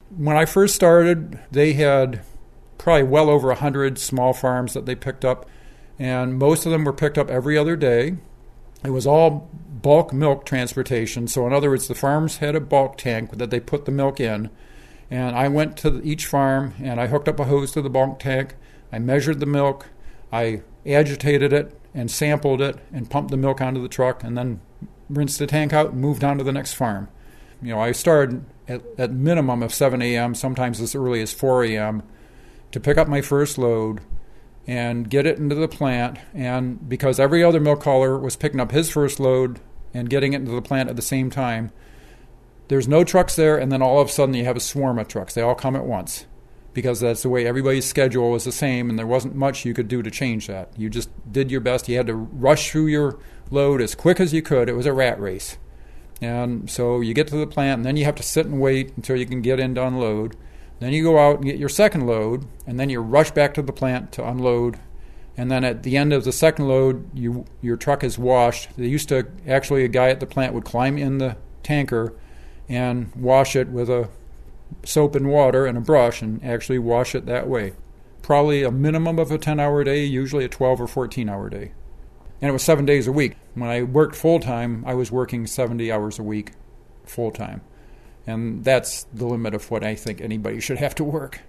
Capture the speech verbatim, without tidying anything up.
when I first started, they had probably well over one hundred small farms that they picked up, and most of them were picked up every other day. It was all bulk milk transportation. So in other words, the farms had a bulk tank that they put the milk in, and I went to each farm and I hooked up a hose to the bulk tank. I measured the milk, I agitated it and sampled it and pumped the milk onto the truck and then rinsed the tank out and moved on to the next farm. You know, I started at, at minimum of seven a.m., sometimes as early as four a.m., to pick up my first load and get it into the plant. And because every other milk hauler was picking up his first load and getting it into the plant at the same time, there's no trucks there, and then all of a sudden you have a swarm of trucks. They all come at once because that's the way everybody's schedule was the same, and there wasn't much you could do to change that. You just did your best. You had to rush through your load as quick as you could. It was a rat race. And so you get to the plant, and then you have to sit and wait until you can get in to unload. Then you go out and get your second load, and then you rush back to the plant to unload. And then at the end of the second load, you, your truck is washed. They used to, actually, a guy at the plant would climb in the tanker and wash it with a soap and water and a brush and actually wash it that way. Probably a minimum of a ten-hour day, usually a twelve or fourteen-hour day. And it was seven days a week. When I worked full-time, I was working seventy hours a week full-time. And that's the limit of what I think anybody should have to work.